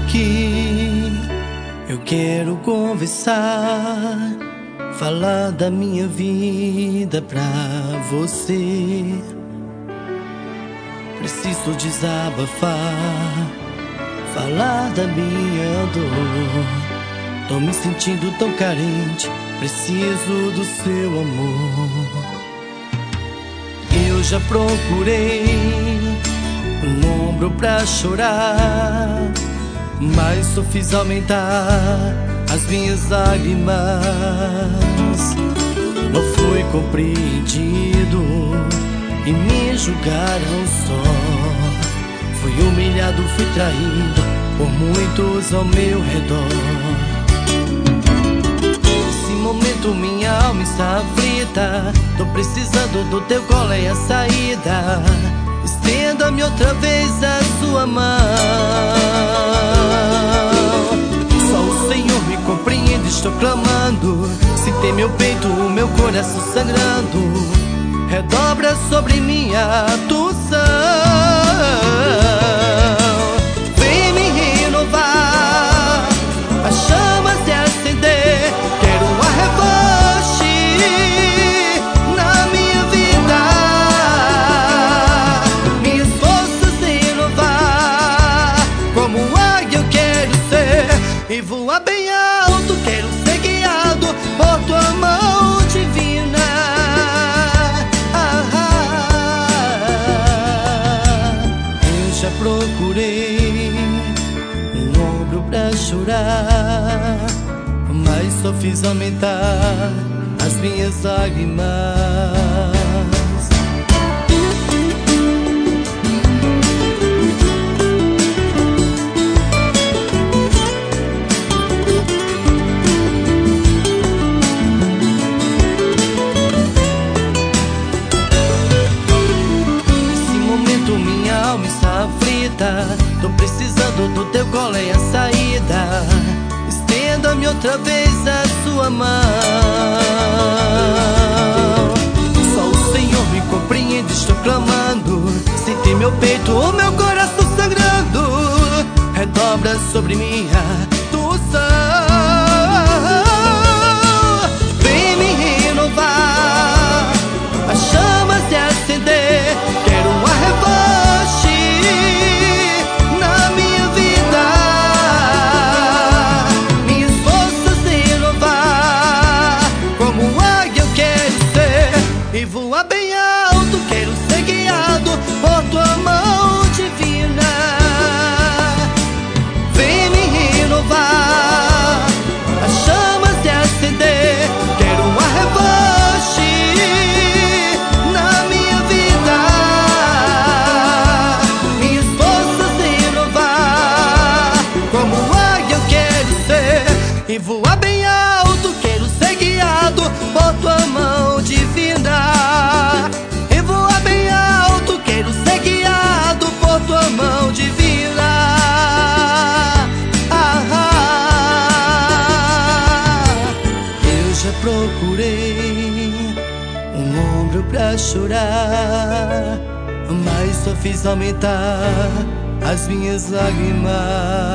aqui, eu quero conversar, falar da minha vida pra você. Preciso desabafar, falar da minha dor. Tô me sentindo tão carente, preciso do seu amor. Eu já procurei um ombro pra chorar, mas só fiz aumentar as minhas lágrimas. Não fui compreendido e me julgaram só. Fui humilhado, fui traído por muitos ao meu redor. Nesse momento minha alma está aflita, tô precisando do teu colo, é a saída. Estenda-me outra vez a sua mão. Só o Senhor me compreende, estou clamando. Se tem meu peito, o meu coração sangrando, redobra sobre mim a atuação. Vem me renovar, as chamas se acender. Quero uma revanche na minha vida, minhas forças renovar. Como águia eu quero ser e voar bem alto. Quero ser guiado por tua mão divina. Já procurei um ombro pra chorar, mas só fiz aumentar as minhas lágrimas. Tô precisando do teu colo, é a saída. Estenda-me outra vez a sua mão. Só o Senhor me compreende, estou clamando. Sente meu peito, o meu coração sangrando, redobra sobre mim a atuação. Vem me renovar, as chamas se acender. Quero uma revanche na minha vida, minhas forças renovar. Como águia eu quero ser e voar bem alto. Quero ser guiado por tua mão divina. Vem me renovar, as chamas se acender. Quero uma revanche na minha vida, minhas forças renovar. Como águia eu quero ser e voar bem alto. Quero ser guiado por tua mão divina. E voar bem alto. Quero ser guiado por tua mão divina. Eu já procurei um ombro pra chorar, mas só fiz aumentar as minhas lágrimas.